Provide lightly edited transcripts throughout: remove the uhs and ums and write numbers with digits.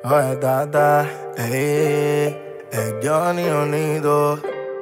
Oye, tata, es Johnny Unido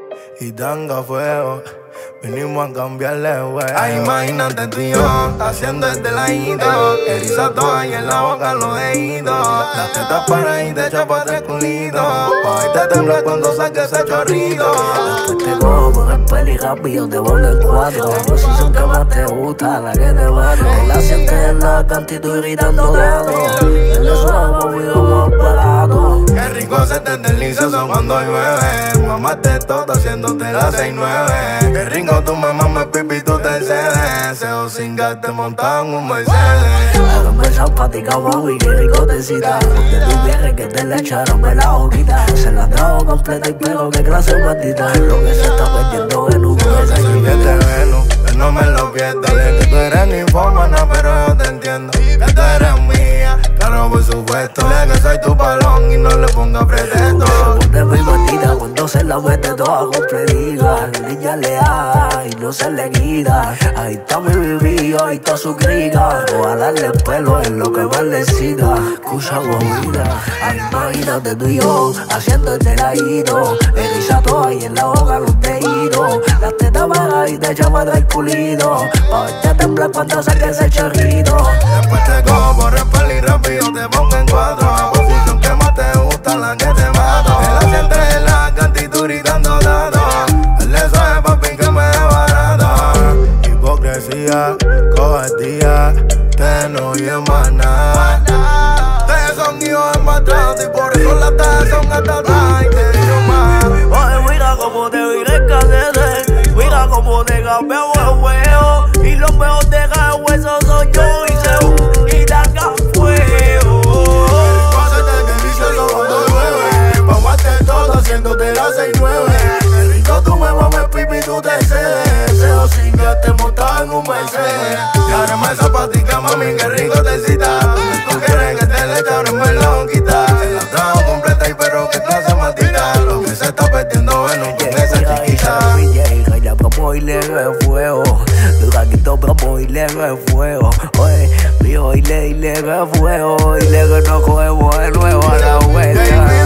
y Tanga Fuego. Vinimos a cambiarle, wey. Ay, imagínate tú y yo haciendo este ladito. Eriza toda y en la boca los deditos. Las tetas para y te echa pa' tres culitos. Hoy te tembla cuando saques ese chorrito. Después te cojo por el peli rápido, te pongo en cuatro. La posición que más te gusta, la que te mato. La sientes en la cantitud y gritando gato. En el suave como barato. Qué rico se te desliza eso cuando llueve. Mamá te tota haciéndote las 6-9. Qué rico tu mamá me pipi, tú te cedes. Seo sin gas te montan un Mercedes. Hago empezar pa' ti cabrón y qué rico te cita. Porque tú vienes que te le echaron de la boquita. Se la trago completa y pero qué clase maldita. Lo que se está perdiendo en un mes aquí. Que te velo, que no me lo pierdas. Que tú eres ninfómana, pero yo te entiendo. Que tú eres mía, claro por supuesto. Que soy tu palón y no le ponga pretexto. Se pone muy maldita cuando se la mete toda completita. La niña le da y no se le quita. Ahí está mi bebé, ahí está su crica. Ojalá darle pelo es lo que más le siga. Escucha movida, ay, imagínate tú y yo haciendo el ladito. Eriza toda y en la boca los deditos. Las tetas bajas y te echamos el culito. Pa' verte temblar cuando saques ese chorrito. Después te cojo por el peli rápido, te pongo en cuatro. La posición que más te gusta, la que te mato. Te la sientes en la cantitud gritando datos. El eso es papi que me dé barato. Hipocresía, cobardía, te no oye más nada. Ustedes son hijos de maltrato y por eso las tajas son hasta atrás. Y te digo más. Oye, mira cómo te viré el casete. Mira cómo te cambiamos el huevo. Y los mejores de cada hueso soy yo y se y Tanga Fuego. Pásate que delicioso cuando llueve. Pa' guarte todo haciéndote las 6-9. Qué rico tu me mames pipi, tú te cedes. Seo sin que te montas en un Mercedes. Y ahora me zapatica, mami, qué rico te cita. Tú quieres que te le echaron melón, quita. Se la trajo completa y pero que clase matita. Lo que se está perdiendo, bueno, con esa chiquita. Ya promo y le de fuego. Tu taquito promo y le de fuego. Oye, mío y le de fuego. Y le que nos cogemos de nuevo a la vuelta.